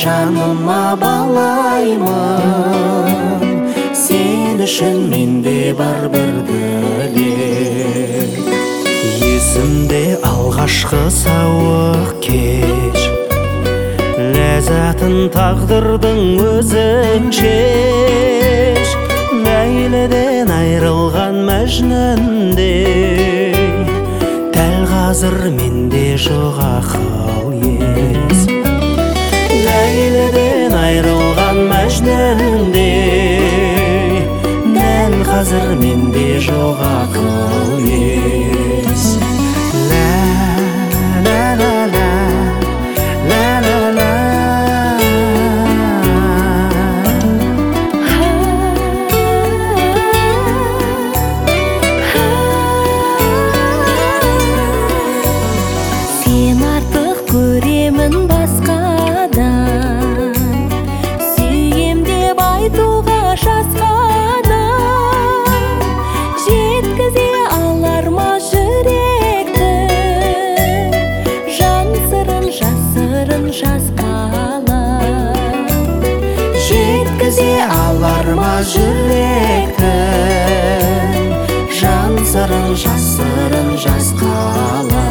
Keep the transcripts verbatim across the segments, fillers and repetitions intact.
жаныма балаймын, сен үшін менде бар бір dilek. Есімде алғашқы сауық кеш, ләззатын тағдырдың өзіншеш. Ләйліден айрылған мәжнүндей, дәл қазір менде жоқ ақыл ес. Ләйліден айрылған мәжнүндей, дәл қазір менде жоқ ақыл ес. Жеткізе алар ма жүректің жан сырын, жасырын жас қала.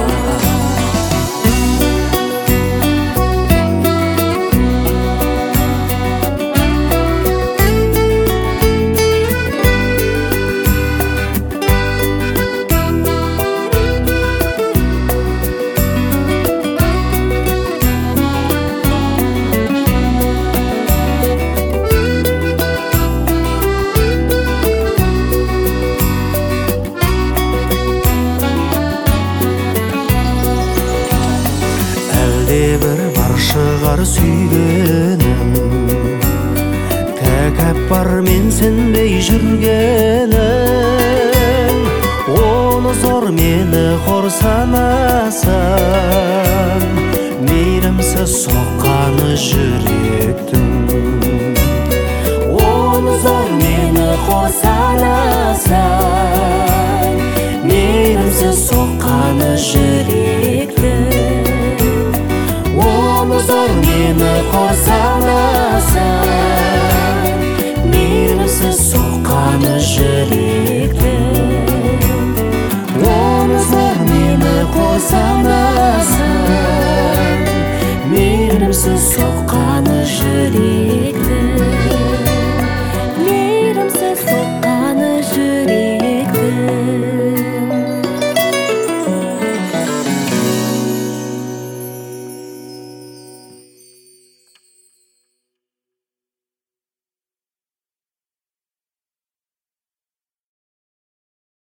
Бір бар шығар сүйгенім, тәкәппар мен сенбей жүргенім. Оны зор мені хор санасам, мейірімсіз соққаны жүректің. Оны зор мені хор санасам, мейірімсіз соққаны жүректің. Зор мені қорсанасың, мейірімсіз соққаны жүректің. Оны зор мені қорсанасың, мейірімсіз соққаны жүректің.